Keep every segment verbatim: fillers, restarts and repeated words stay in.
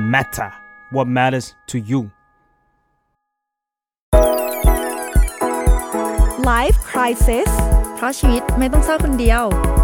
matter what matters to you Life Crisis เพราะชีวิตไม่ต้องเศร้าคนเดียว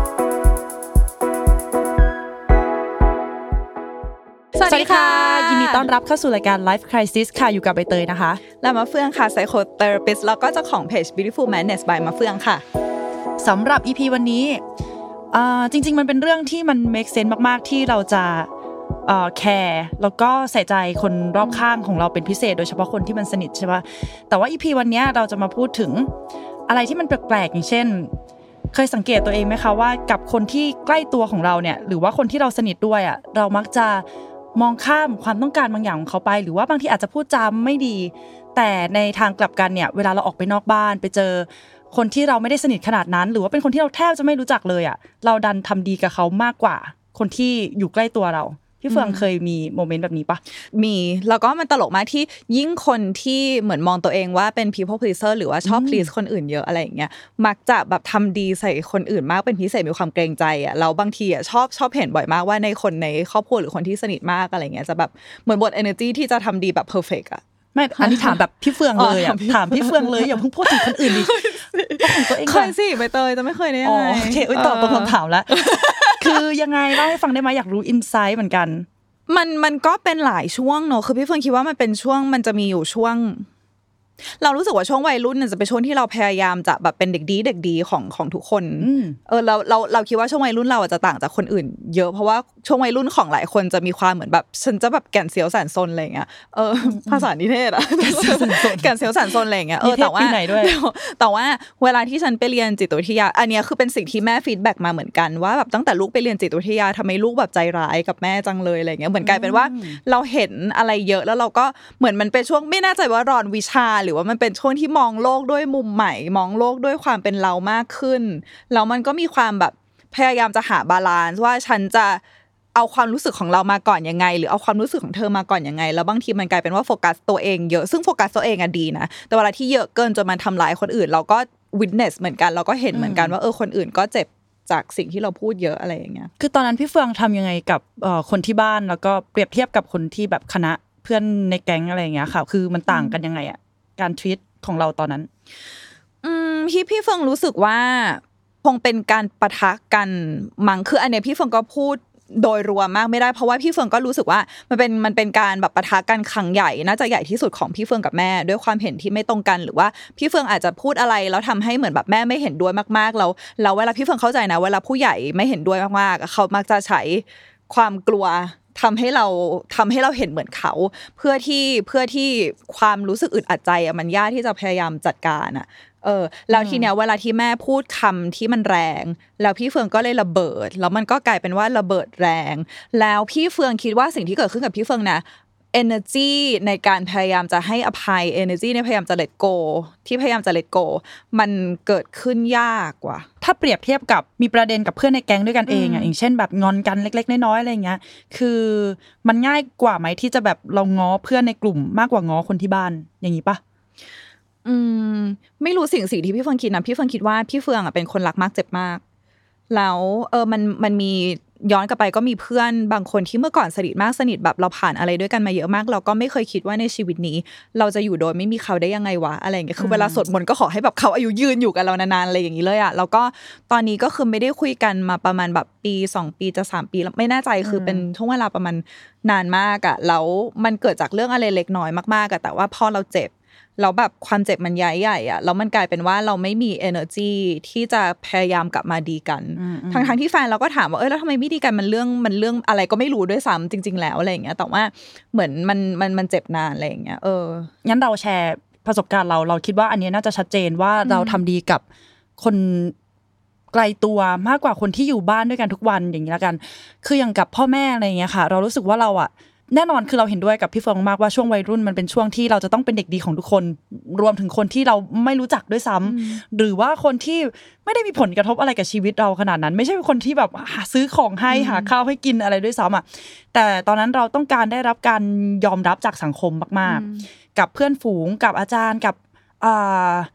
สวัสดีค่ะยินดีต้อนรับเข้าสู่รายการ Life Crisis ค่ะอยู่กับใบเตยนะคะและมะเฟืองค่ะ Psychotherapist แล้วก็เจ้าของเพจ Beautiful Madness by มะเฟืองค่ะสำหรับ อี พี วันนี้อ่าจริงๆมันเป็นเรื่องที่มัน make sense มากๆที่เราจะเอ่อแคร์แล้วก็ใส่ใจคนรอบข้างของเราเป็นพิเศษโดยเฉพาะคนที่มันสนิทใช่ป่ะแต่ว่า อี พี วันนี้เราจะมาพูดถึงอะไรที่มันแปลกๆอย่างเช่นเคยสังเกตตัวเองไหมคะว่ากับคนที่ใกล้ตัวของเราเนี่ยหรือว่าคนที่เราสนิทด้วยอ่ะเรามักจะมองข้ามความต้องการบางอย่างของเขาไปหรือว่าบางทีอาจจะพูดจาไม่ดีแต่ในทางกลับกันเนี่ยเวลาเราออกไปนอกบ้านไปเจอคนที่เราไม่ได้สนิทขนาดนั้นหรือว่าเป็นคนที่เราแทบจะไม่รู้จักเลยอ่ะเราดันทำดีกับเขามากกว่าคนที่อยู่ใกล้ตัวเราพี่เฟืองเคยมีโมเมนต์แบบนี้ปะมีแล้วก็มันตลกมากที่ยิ่งคนที่เหมือนมองตัวเองว่าเป็น people pleaser หรือว่าชอบ please คนอื่นเยอะอะไรอย่างเงี้ยมักจะแบบทำดีใส่คนอื่นมากเป็นพิเศษมีความเกรงใจอ่ะแล้วบางทีอ่ะชอบชอบเห็นบ่อยมากว่าในคนในครอบครัวหรือคนที่สนิทมากอะไรเงี้ยจะแบบเหมือนบท energy ที่จะทำดีแบบ perfect อ่ะไม่อันนี้ถามแบบพี่เฟืองเลยอ่ะถามพี่เฟืองเลยอย่าเพิ่งพูดถึงคนอื่นดิของตัวเองเคยสิใบเตยจะไม่เคยได้ยังไงโอเคตอบตรงคำถามแล้วคือยังไงเล่าให้ฟังได้ไหมอยากรู้ insight เหมือนกันมันมันก็เป็นหลายช่วงเนอะคือพี่เฟิร์นคิดว่ามันเป็นช่วงมันจะมีอยู่ช่วงเรารู้สึกว่าช่วงวัยรุ่นเนี่ยจะเป็นช่วงที่เราพยายามจะแบบเป็นเด็กดีเด็กดีของของทุกคนเออเราเราเราคิดว่าช่วงวัยรุ่นเราจะต่างจากคนอื่นเยอะเพราะว่าช่วงวัยรุ่นของหลายคนจะมีความเหมือนแบบฉันจะแบบแก่นเสียวแสนซนอะไรเงี้ยเออภาษานิเทศอะแก่นเสียวแสนซนอะไรเงี้ยเออแต่ว่าแต่ว่าเวลาที่ฉันไปเรียนจิตวิทยาอันนี้คือเป็นสิ่งที่แม่ฟีดแบ็กมาเหมือนกันว่าแบบตั้งแต่ลูกไปเรียนจิตวิทยาทำไมลูกแบบใจร้ายกับแม่จังเลยอะไรเงี้ยเหมือนกลายเป็นว่าเราเห็นอะไรเยอะแล้วเราก็เหมือนมันเป็นช่วงไม่แน่ใจว่ารอนวิชาหรือว่ามันเป็นช่วงที่มองโลกด้วยมุมใหม่มองโลกด้วยความเป็นเรามากขึ้นแล้วมันก็มีความแบบพยายามจะหาบาลานซ์ว่าฉันจะเอาความรู้สึกของเรามาก่อนยังไงหรือเอาความรู้สึกของเธอมาก่อนยังไงแล้วบางทีมันกลายเป็นว่าโฟกัสตัวเองเยอะซึ่งโฟกัสตัวเองอะดีนะแต่เวลาที่เยอะเกินจนมันทำร้ายคนอื่นเราก็วิทเนสเหมือนกันเราก็เห็นเหมือนกันว่าเออคนอื่นก็เจ็บจากสิ่งที่เราพูดเยอะอะไรอย่างเงี้ยคือตอนนั้นพี่เฟืองทำยังไงกับเอ่อคนที่บ้านแล้วก็เปรียบเทียบกับคนที่แบบคณะเพื่อนในแก๊งอะไรอย่างเงี้ยค่ะคือมันต่างกันยังไงอะการทรีตของเราตอนนั้นอืมพี่พี่เฟิงรู้สึกว่าคงเป็นการปะทะกันมั้งคืออันเนี้ยพี่เฟิงก็พูดโดยรวมมากไม่ได้เพราะว่าพี่เฟิงก็รู้สึกว่ามันเป็นมันเป็นการแบบปะทะกันครั้งใหญ่น่าจะใหญ่ที่สุดของพี่เฟิงกับแม่ด้วยความเห็นที่ไม่ตรงกันหรือว่าพี่เฟิงอาจจะพูดอะไรแล้วทำให้เหมือนแบบแม่ไม่เห็นด้วยมากๆแล้วแล้วเวลาพี่เฟิงเข้าใจนะเวลาผู้ใหญ่ไม่เห็นด้วยมากๆเขามักจะใช้ความกลัวทำให้เราทำให้เราเห็นเหมือนเขาเพื่อที่เพื่อที่ความรู้สึกอึดอัดใจอ่ะมันยากที่จะพยายามจัดการอ่ะเออแล้วทีเนี้ยเวลาที่แม่พูดคำที่มันแรงแล้วพี่เฟืองก็เลยระเบิดแล้วมันก็กลายเป็นว่าระเบิดแรงแล้วพี่เฟืองคิดว่าสิ่งที่เกิดขึ้นกับพี่เฟืองนะ energy ในการพยายามจะให้อภัย energy ในพยายามจะ let go ที่พยายามจะ let go มันเกิดขึ้นยากกว่าถ้าเปรียบเทียบกับมีประเด็นกับเพื่อนในแก๊งด้วยกันเองอ่ะอย่างเช่นแบบงอนกันเล็กๆน้อยๆอะไรอย่างเงี้ยคือมันง่ายกว่าไหมที่จะแบบเราง้อเพื่อนในกลุ่มมากกว่าง้อคนที่บ้านอย่างนี้ปะอืมไม่รู้สิ่งสิ่งที่พี่เฟืองคิดนะพี่เฟืองคิดว่าพี่เฟืองอ่ะเป็นคนรักมากเจ็บมากแล้วเออมันมันมีย้อนกลับไปก็มีเพื่อนบางคนที่เมื่อก่อนสนิทมากสนิทแบบเราผ่านอะไรด้วยกันมาเยอะมากเราก็ไม่เคยคิดว่าในชีวิตนี้เราจะอยู่โดยไม่มีเขาได้ยังไงวะอะไรอย่างเงี้ยคือเวลาสวดมนต์ก็ขอให้แบบเขาอายุยืนอยู่กับเรานานๆอะไรอย่างนี้เลยอ่ะแล้วก็ตอนนี้ก็คือไม่ได้คุยกันมาประมาณแบบปีสองปีจะสามปีแล้วไม่แน่ใจคือเป็นช่วงเวลาประมาณนานมากอ่ะแล้วมันเกิดจากเรื่องอะไรเล็กน้อยมากๆอ่ะแต่ว่าพอเราเจ็บแล้วแบบความเจ็บมันใหญ่ๆอ่ะแล้วมันกลายเป็นว่าเราไม่มี energy ที่จะพยายามกลับมาดีกันทั้งๆที่แฟนเราก็ถามว่าเอ้ยแล้วทำไมไม่ดีกันมันเรื่องมันเรื่องอะไรก็ไม่รู้ด้วยซ้ำจริงๆแล้วอะไรอย่างเงี้ยแต่ว่าเหมือนมันมันมันเจ็บนานอะไรอย่างเงี้ยเอองั้นเราแชร์ประสบการณ์เราเราคิดว่าอันนี้น่าจะชัดเจนว่าเราทำดีกับคนไกลตัวมากกว่าคนที่อยู่บ้านด้วยกันทุกวันอย่างนี้ละกันคืออย่างกับพ่อแม่อะไรอย่างเงี้ยค่ะเรารู้สึกว่าเราอ่ะแน่นอนคือเราเห็นด้วยกับพี่เฟิงมากว่าช่วงวัยรุ่นมันเป็นช่วงที่เราจะต้องเป็นเด็กดีของทุกคนรวมถึงคนที่เราไม่รู้จักด้วยซ้ำหรือว่าคนที่ไม่ได้มีผลกระทบอะไรกับชีวิตเราขนาดนั้นไม่ใช่เป็นคนที่แบบหาซื้อของให้หาข้าวให้กินอะไรด้วยซ้ำอ่ะแต่ตอนนั้นเราต้องการได้รับการยอมรับจากสังคมมากๆกับเพื่อนฝูงกับอาจารย์กับอ่า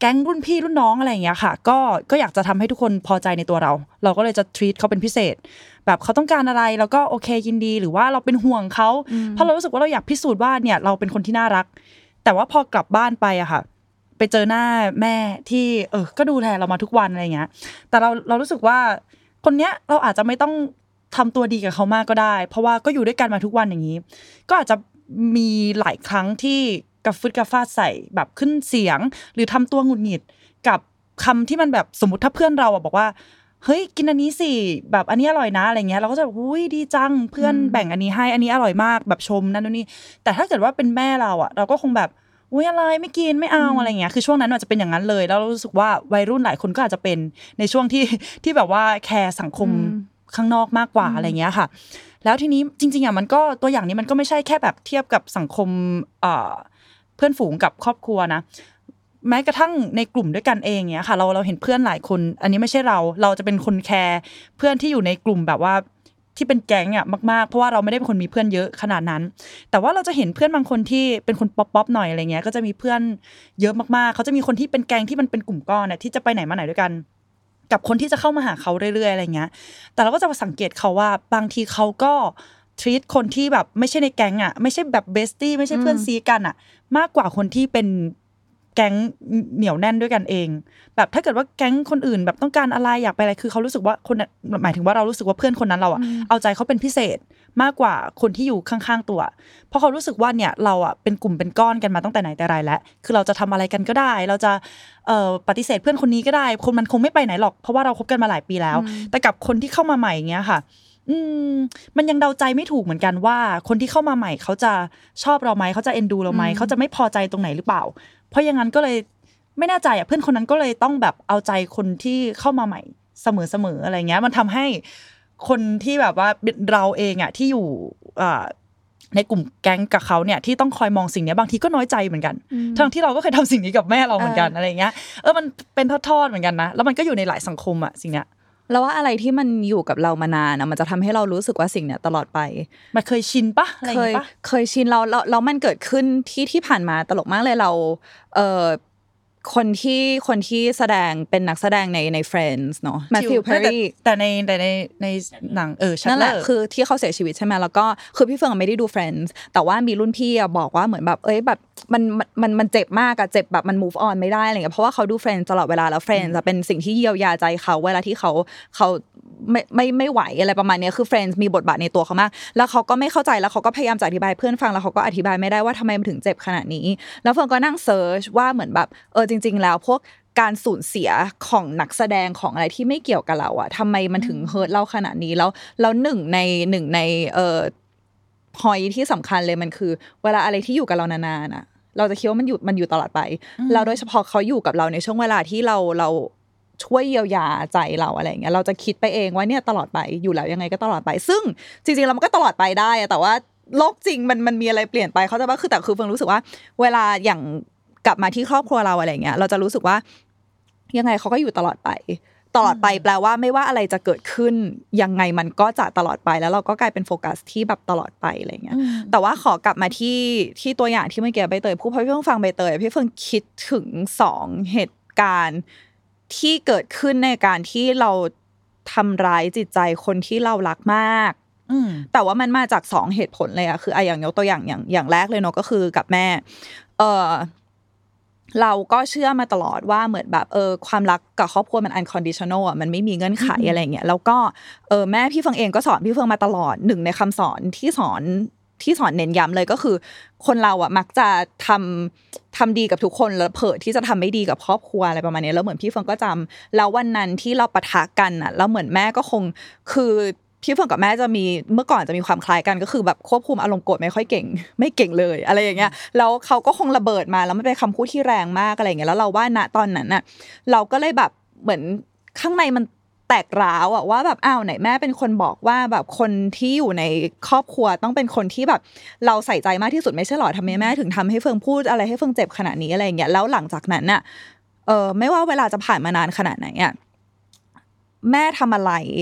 ก๊งรุ่นพี่รุ่นน้องอะไรอย่างเงี้ยค่ะก็ก็อยากจะทำให้ทุกคนพอใจในตัวเราเราก็เลยจะ treat เขาเป็นพิเศษแบบเขาต้องการอะไรแล้วก็โอเคยินดีหรือว่าเราเป็นห่วงเขาเพราะเรารู้สึกว่าเราอยากพิสูจน์ว่าเนี่ยเราเป็นคนที่น่ารักแต่ว่าพอกลับบ้านไปอะค่ะไปเจอหน้าแม่ที่เออก็ดูแลเรามาทุกวันอะไรเงี้ยแต่เราเรารู้สึกว่าคนเนี้ยเราอาจจะไม่ต้องทำตัวดีกับเขามากก็ได้เพราะว่าก็อยู่ด้วยกันมาทุกวันอย่างนี้ก็อาจจะมีหลายครั้งที่กระฟึดกระฟาดใส่แบบขึ้นเสียงหรือทำตัวหงุดหงิดกับคำที่มันแบบสมมติถ้าเพื่อนเราอะบอกว่าเฮ้ยกินอันนี้สิแบบอันนี้อร่อยนะอะไรเงี้ยเราก็จะอุ้ยดีจังเพื่อนแบ่งอันนี้ให้อันนี้อร่อยมากแบบชมนั่นนู่นนี่แต่ถ้าเกิดว่าเป็นแม่เราอะเราก็คงแบบอุ้ยอะไรไม่กินไม่เอาอะไรเงี้ยคือช่วงนั้นอาจจะเป็นอย่างนั้นเลยแล้วเรารู้สึกว่าวัยรุ่นหลายคนก็อาจจะเป็นในช่วงที่ที่แบบว่าแคร์สังคมข้างนอกมากกว่าอะไรเงี้ยค่ะแล้วทีนี้จริงๆอ่ะมันก็ตัวอย่างนี้มันก็ไม่ใช่แค่แบบเทียบกับสังคมเอ่อเพื่อนฝูงกับครอบครัวนะแม้กระทั่งในกลุ่มด้วยกันเองเนี้ยค่ะเราเราเห็นเพื่อนหลายคนอันนี้ไม่ใช่เราเราจะเป็นคนแคร์เพื่อนที่อยู่ในกลุ่มแบบว่าที่เป็นแก๊งอ่ะมากๆเพราะว่าเราไม่ได้เป็นคนมีเพื่อนเยอะขนาดนั้นแต่ว่าเราจะเห็นเพื่อนบางคนที่เป็นคนป๊อปๆหน่อยอะไรเงี้ยก็จะมีเพื่อนเยอะมากๆเขาจะมีคนที่เป็นแก๊งที่มันเป็นกลุ่มก้อนเนี่ยที่จะไปไหนมาไหนด้วยกันกับคนที่จะเข้ามาหาเขาเรื่อยๆอะไรเงี้ยแต่เราก็จะมาสังเกตเขาว่าบางทีเขาก็treat คนที่แบบไม่ใช่ในแก๊งอ่ะไม่ใช่แบบเบสตี้ไม่ใช่เพื่อนซีกันอ่ะมากกว่าคนที่เป็นแก๊งเหนียวแน่นด้วยกันเองแบบถ้าเกิดว่าแก๊งคนอื่นแบบต้องการอะไรอยากไปอะไรคือเขารู้สึกว่าคนหมายถึงว่าเรารู้สึกว่าเพื่อนคนนั้นเราอ่ะเอาใจเขาเป็นพิเศษมากกว่าคนที่อยู่ข้างๆตัวเพราะเขารู้สึกว่าเนี่ยเราอ่ะเป็นกลุ่มเป็นก้อนกันมาตั้งแต่ไหนแต่ไรแล้วคือเราจะทำอะไรกันก็ได้เราจะเอ่อปฏิเสธเพื่อนคนนี้ก็ได้คนมันคงไม่ไปไหนหรอกเพราะว่าเราคบกันมาหลายปีแล้วแต่กับคนที่เข้ามาใหม่อย่างเงี้ยค่ะอืมมันยังเดาใจไม่ถูกเหมือนกันว่าคนที่เข้ามาใหม่เขาจะชอบเราไหมเขาจะเอ็นดูเราไหมเขาจะไม่พอใจตรงไหนหรือเปล่าเพราะอย่างนั้นก็เลยไม่แน่ใจอ่ะเพื่อนคนนั้นก็เลยต้องแบบเอาใจคนที่เข้ามาใหม่เสมอๆอะไรเงี้ยมันทำให้คนที่แบบว่าเราเองอ่ะที่อยู่อ่าในกลุ่มแก๊งกับเขาเนี่ยที่ต้องคอยมองสิ่งนี้บางทีก็น้อยใจเหมือนกันทั้งที่เราก็เคยทำสิ่งนี้กับแม่เราเหมือนกันอะไรเงี้ยเออมันเป็นทอดๆเหมือนกันนะแล้วมันก็อยู่ในหลายสังคมอ่ะสิ่งเนี้ยแล้วว่าอะไรที่มันอยู่กับเรามานานนะมันจะทำให้เรารู้สึกว่าสิ่งเนี้ยตลอดไปมันเคยชินปะอะไรอย่างงี้ปะเคยชินเราแล้วมันเกิดขึ้นที่ที่ผ่านมาตลกมากเลยเราเอ่อคนที่คนที่แสดงเป็นนักแสดงในใน Friends เนาะ Matthew Perry แต่ในแต่ในในหนังเออนั่นแหละคือที่เขาเสียชีวิตใช่ไหมแล้วก็คือพี่เฟิงไม่ได้ดู Friends แต่ว่ามีรุ่นพี่บอกว่าเหมือนแบบเอ้ยแบบมันมันมันเจ็บมากอะเจ็บแบบมัน move on ไม่ได้อะไรเงี้ยเพราะว่าเขาดู Friends ตลอดเวลาแล้ว Friends จะเป็นสิ่งที่เยียวยาใจเขาเวลาที่เขาเขาไม่ไม่ไม่ไหวอะไรประมาณนี้คือ Friends มีบทบาทในตัวเขามากแล้วเขาก็ไม่เข้าใจแล้วเขาก็พยายามจะอธิบายเพื่อนฟังแล้วเขาก็อธิบายไม่ได้ว่าทำไมมันถึงเจ็บขนาดนี้แล้วเฟิงก็นั่งเซิร์ชว่าเหมือนแบบเออจริงๆแล้วพวกการสูญเสียของนักแสดงของอะไรที่ไม่เกี่ยวกับเราอะทำไมมันถึงเฮิร์ตเราขนาดนี้แล้วแล้วหนึ่งในหนึ่งในเอ่อพอยที่สำคัญเลยมันคือเวลาอะไรที่อยู่กับเรานานๆอะเราจะคิดว่ามันอยู่มันอยู่ตลอดไปแล้วโดยเฉพาะเขาอยู่กับเราในช่วงเวลาที่เราเราช่วยเยียวยาใจเราอะไรอย่างเงี้ยเราจะคิดไปเองว่าเนี่ยตลอดไปอยู่แล้วยังไงก็ตลอดไปซึ่งจริงๆแล้วมันก็ตลอดไปได้แต่ว่าโลกจริงมันมันมีอะไรเปลี่ยนไปเขาจะว่าคือแต่คือเฟิงรู้สึกว่าเวลาอย่างกลับมาที่ครอบครัวเราอะไรอย่างเงี้ยเราจะรู้สึกว่ายังไงเขาก็อยู่ตลอดไปตลอดไปแปลว่าไม่ว่าอะไรจะเกิดขึ้นยังไงมันก็จะตลอดไปแล้วเราก็กลายเป็นโฟกัสที่แบบตลอดไปอะไรเงี้ยแต่ว่าขอกลับมาที่ที่ตัวอย่างที่เมื่อกี้ใบเตยพูดเพราะพี่เพิ่งฟังใบเตยพี่เพิ่งคิดถึงสองเหตุการณ์ที่เกิดขึ้นในการที่เราทำร้ายจิตใจคนที่เรารักมากแต่ว่ามันมาจากสองเหตุผลเลยอะคือไออย่างยกตัวอย่างอย่างอย่างแรกเลยเนาะก็คือกับแม่เออเราก็เชื่อมาตลอดว่าเหมือนแบบเออความรักกับครอบครัวมัน unconditional อ่ะมันไม่มีเงื่อนไขอะไรเงี้ยแล้วก็เออแม่พี่เฟิงเองก็สอนพี่เฟิงมาตลอดหนึ่งในคำสอนที่สอนที่สอนเน้นย้ำเลยก็คือคนเราอ่ะมักจะทำทำดีกับทุกคนแล้วเผลอที่จะทำไม่ดีกับครอบครัวอะไรประมาณนี้แล้วเหมือนพี่เฟิงก็จำแล้ววันนั้นที่เราปะทะกันอ่ะแล้วเหมือนแม่ก็คงคือพี่เฟิงกับแม่จะมีเมื่อก่อนจะมีความคล้ายกันก็คือแบบควบคุมอารมณ์โกรธไม่ค่อยเก่งไม่เก่งเลยอะไรอย่างเงี้ยแล้วเขาก็คงระเบิดมาแล้วมันเป็นคำพูดที่แรงมากอะไรอย่างเงี้ยแล้วเราว่าณตอนนั้นน่ะเราก็เลยแบบเหมือนข้างในมันแตกร้าวอะว่าแบบอ้าวไหนแม่เป็นคนบอกว่าแบบคนที่อยู่ในครอบครัวต้องเป็นคนที่แบบเราใส่ใจมากที่สุดไม่ใช่หรอทำไมแม่ถึงทำให้เฟิงพูดอะไรให้เฟิงเจ็บขนาดนี้อะไรอย่างเงี้ยแล้วหลังจากนั้นน่ะเออไม่ว่าเวลาจะผ่านมานานขนาดไหนอะแม่ทำอะไร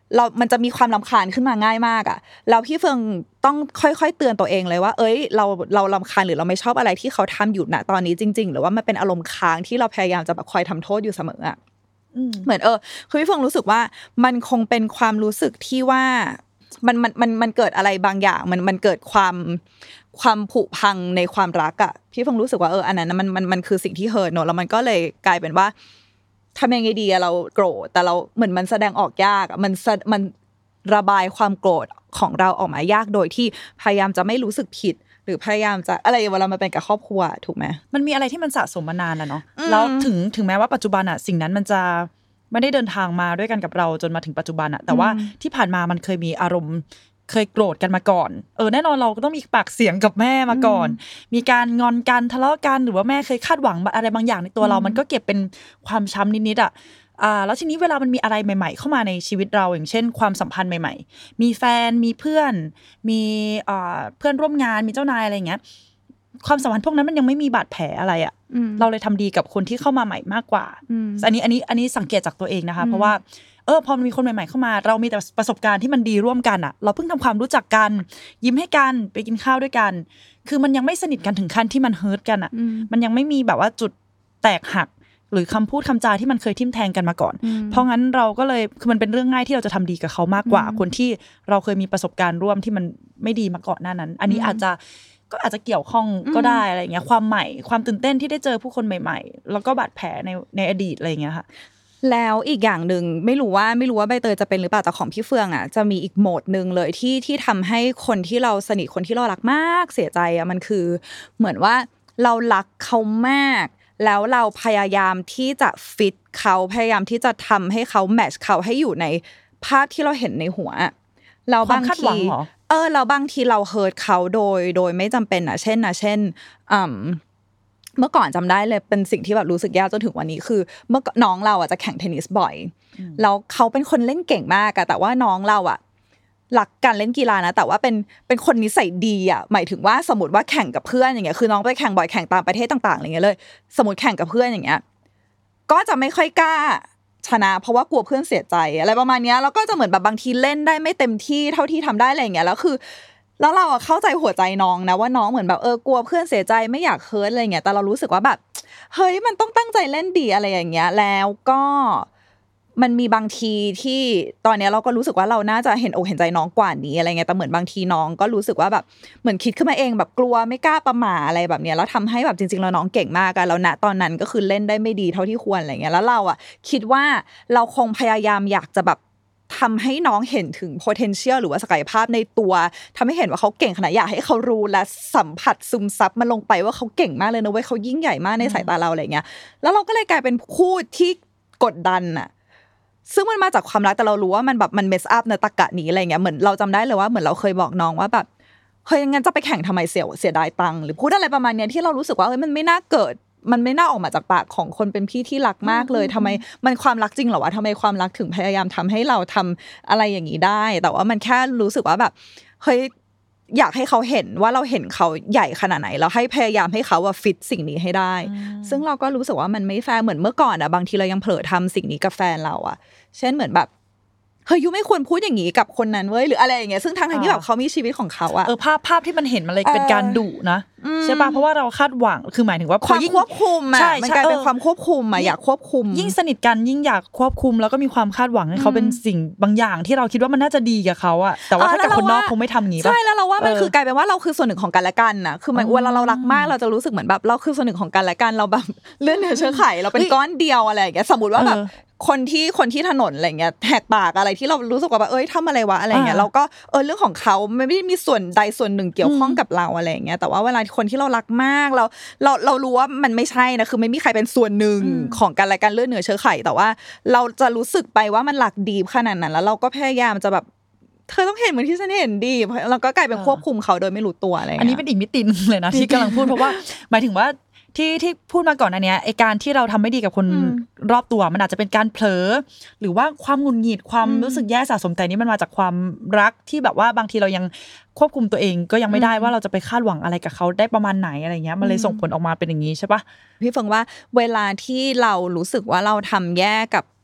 เรามันจะมีความรำคาญขึ้นมาง่ายมากอ่ะแล้วพี่เฟิงต้องค่อยๆเตือนตัวเองเลยว่าเอ้ยเราเรารำคาญหรือเราไม่ชอบอะไรที่เขาทำอยู่ณตอนนี้จริงๆหรือว่ามันเป็นอารมณ์ค้างที่เราพยายามจะแบบคอยทำโทษอยู่เสมออ่ะเหมือนเออคือพี่เฟิงรู้สึกว่ามันคงเป็นความรู้สึกที่ว่ามันมันมันมันเกิดอะไรบางอย่างมันมันเกิดความความผุพังในความรักอ่ะพี่เฟิงรู้สึกว่าเอออันนั้นมันมันมันคือสิ่งที่เฮิร์ตเนอะแล้วมันก็เลยกลายเป็นว่าทำยังไงดีอะเราโกรธแต่เราเหมือนมันแสดงออกยากอะมันมันระบายความโกรธของเราออกมายากโดยที่พยายามจะไม่รู้สึกผิดหรือพยายามจะอะไรเวลามันเป็นกับครอบครัวถูกไหมมันมีอะไรที่มันสะสมมานานแล้วเนาะแล้วถึงถึงแม้ว่าปัจจุบันอะสิ่งนั้นมันจะไม่ได้เดินทางมาด้วยกันกับเราจนมาถึงปัจจุบันอะแต่ว่าที่ผ่านมามันเคยมีอารมณ์เคยโกรธกันมาก่อนเออแน่นอนเราก็ต้องมีปากเสียงกับแม่มาก่อนมีการงอนกันทะเลาะกันหรือว่าแม่เคยคาดหวังอะไรบางอย่างในตัวเรามันก็เก็บเป็นความช้ำนิดๆอ่ะอ่าแล้วทีนี้เวลามันมีอะไรใหม่ๆเข้ามาในชีวิตเราอย่างเช่นความสัมพันธ์ใหม่ๆมีแฟนมีเพื่อนมีอ่าเพื่อนร่วมงานมีเจ้านายอะไรอย่างเงี้ยความสัมพันธ์พวกนั้นมันยังไม่มีบาดแผลอะไรอ่ะเราเลยทำดีกับคนที่เข้ามาใหม่มากกว่าอันนี้อันนี้อันนี้สังเกตจากตัวเองนะคะเพราะว่าเออพอมีคนใหม่ๆเข้ามาเรามีแต่ประสบการณ์ที่มันดีร่วมกันอ่ะเราเพิ่งทำความรู้จักกันยิ้มให้กันไปกินข้าวด้วยกันคือมันยังไม่สนิทกันถึงขั้นที่มันเฮิร์ตกันอ่ะมันยังไม่มีแบบว่าจุดแตกหักหรือคำพูดคำจาที่มันเคยทิ่มแทงกันมาก่อนเพราะงั้นเราก็เลยคือมันเป็นเรื่องง่ายที่เราจะทำดีกับเขามากกว่าคนที่เราเคยมีประสบการณ์ร่วมที่มันไม่ดีมาก่อนหน้านั้นอันนี้อาจจะก็อาจจะเกี่ยวข้องก็ได้อะไรเงี้ยความใหม่ความตื่นเต้นที่ได้เจอผู้คนใหม่ๆแล้วก็บาดแผลในในอดีตอะไรเงี้ยค่ะแล้วอีกอย่างนึงไม่รู้ว่าไม่รู้ว่าใบเตยจะเป็นหรือเปล่าแต่ของพี่เฟืองอ่ะจะมีอีกโหมดนึงเลยที่ที่ทำให้คนที่เราสนิทคนที่เรารักมากเสียใจอ่ะมันคือเหมือนว่าเรารักเขามากแล้วเราพยายามที่จะฟิตเขาพยายามที่จะทำให้เขาแมทช์เขาให้อยู่ในภาพที่เราเห็นในหัวเราบางทีเออเราบางทีเราเฮิร์ตเขาโดยโดยไม่จำเป็นอ่ะเช่นนะเช่นอืมเมื่อก่อนจำได้เลยเป็นสิ่งที่แบบรู้สึกยากจนถึงวันนี้คือเมื่อน้องเราอ่ะจะแข่งเทนนิสบ่อยแล้วเขาเป็นคนเล่นเก่งมากอะแต่ว่าน้องเราอ่ะรักการเล่นกีฬานะแต่ว่าเป็นเป็นคนนิสัยดีอ่ะหมายถึงว่าสมมติว่าแข่งกับเพื่อนอย่างเงี้ยคือน้องไปแข่งบ่อยแข่งตามประเทศต่างๆอะไรเงี้ยเลยสมมติแข่งกับเพื่อนอย่างเงี้ยก็จะไม่ค่อยกล้าชนะเพราะว่ากลัวเพื่อนเสียใจอะไรประมาณนี้แล้วก็จะเหมือนแบบบางทีเล่นได้ไม่เต็มที่เท่าที่ทำได้อะไรอย่างเงี้ยแล้วคือแล้วเราเข้าใจหัวใจน้องนะว่าน้องเหมือนแบบเออกลัวเพื่อนเสียใจไม่อยากเฮิร์ตอะไรเงี้ยแต่เรารู้สึกว่าแบบเฮ้ยมันต้องตั้งใจเล่นดีอะไรอย่างเงี้ยแล้วก็มันมีบางทีที่ตอนนี้เราก็รู้สึกว่าเราน่าจะเห็นอกเห็นใจน้องกว่านี้อะไรเงี้ยแต่เหมือนบางทีน้องก็รู้สึกว่าแบบเหมือนคิดขึ้นมาเองแบบกลัวไม่กล้าประหม่าอะไรแบบเนี้ยแล้วทำให้แบบจริงๆแล้วน้องเก่งมากอะแล้วณตอนนั้นก็คือเล่นได้ไม่ดีเท่าที่ควรอะไรเงี้ยแล้วเราอะคิดว่าเราคงพยายามอยากจะแบบทำให้น้องเห็นถึง potential หรือว่าศักยภาพในตัวทำให้เห็นว่าเขาเก่งขนาดอยากให้เขารู้และสัมผัสซึมซับมันลงไปว่าเขาเก่งมากเลยนะเว้ยเขายิ่งใหญ่มากในสายตาเราอะไรเงี้ยแล้วเราก็เลยกลายเป็นคู่ที่กดดันอะซึ่งมันมาจากความรักแต่เรารู้ว่ามันแบบมันเมสอัพในตะกะนี้อะไรเงี้ยเหมือนเราจำได้เลยว่าเหมือนเราเคยบอกน้องว่าแบบเฮ้ยงั้นจะไปแข่งทำไมเสียเสียดายตังค์หรือพูดอะไรประมาณนี้ที่เรารู้สึกว่าเฮ้ยมันไม่น่าเกิดมันไม่น่าออกมาจากปากของคนเป็นพี่ที่รักมากเลยทำไมมันความรักจริงเหรอวะทำไมความรักถึงพยายามทำให้เราทำอะไรอย่างนี้ได้แต่ว่ามันแค่รู้สึกว่าแบบเฮ้ยอยากให้เขาเห็นว่าเราเห็นเขาใหญ่ขนาดไหนแล้วให้พยายามให้เขาว่าฟิตสิ่งนี้ให้ได้ซึ่งเราก็รู้สึกว่ามันไม่แฟร์เหมือนเมื่อก่อนอ่ะบางทีเรายังเผลอทำสิ่งนี้กับแฟนเราอ่ะเช่นเหมือนแบบเฮ้ยยูไม่ควรพูดอย่างนี้กับคนนั้นเว้ยหรืออะไรอย่างเงี้ยซึ่งทั้งๆที่แบบเขามีชีวิตของเขาอะเออภาพภาพที่มันเห็นมันเลยเป็นการดุนะใช่ป่ะเพราะว่าเราคาดหวังคือหมายถึงว่าความควบคุมอะมันกลายเป็นความควบคุมอะอยากควบคุมยิ่งสนิทกันยิ่งอยากควบคุมแล้วก็มีความคาดหวังให้เขาเป็นสิ่งบางอย่างที่เราคิดว่ามันน่าจะดีกับเขาอะแต่ว่าถ้ากับคนนอกคงไม่ทำงี้ป่ะใช่แล้วเราว่ามันคือกลายเป็นว่าเราคือส่วนหนึ่งของกันและกันน่ะคือเวลาเรารักมากเราจะรู้สึกเหมือนแบบเราคือส่วนหนึ่งของกันและกันเราแบบเลือดเนื้อเชื้อไขเราเป็นก้อนเดียวอะไรอย่างเงี้ยสมมติว่าแบบคนที่คนที่ถนนอะไรเงี้ยแหกปากอะไรที่เรารู้สึกว่าแบบเอ้ยทำอะไรวะอะไรเงี้ยเราก็เออเรื่องของเขาไม่ได้มีส่วนใดส่วนหนึ่งเกี่ยวข้องกับเราอะไรเงี้ยแต่ว่าเวลาคนที่เรารักมากเราเราเรารู้ว่ามันไม่ใช่นะคือไม่มีใครเป็นส่วนหนึ่งของกันและกันเลือดเนื้อเชื้อไขแต่ว่าเราจะรู้สึกไปว่ามันรักดีขนาดนั้นแล้วเราก็พยายามจะแบบเธอต้องเห็นเหมือนที่ฉันเห็นดีเราก็กลายเป็นควบคุมเขาโดยไม่รู้ตัวอะไรอันนี้เป็นอีกมิตินึงเลยนะที่กำลังพูดเพราะว่าหมายถึงว่าที่ที่พูดมาก่อนอันเนี้ยไอการที่เราทำไม่ดีกับคนรอบตัวมันอาจจะเป็นการเผลอหรือว่าความหงุดหงิดความรู้สึกแย่สะสมแต่นี้มันมาจากความรักที่แบบว่าบางทีเรายังควบคุมตัวเองก็ยังไม่ได้ว่าเราจะไปคาดหวังอะไรกับเขาได้ประมาณไหนอะไรเงี้ยมันเลยส่งผลออกมาเป็นอย่างนี้ใช่ปะพี่เฟิงว่าเวลาที่เรารู้สึกว่าเราทำแย่กับ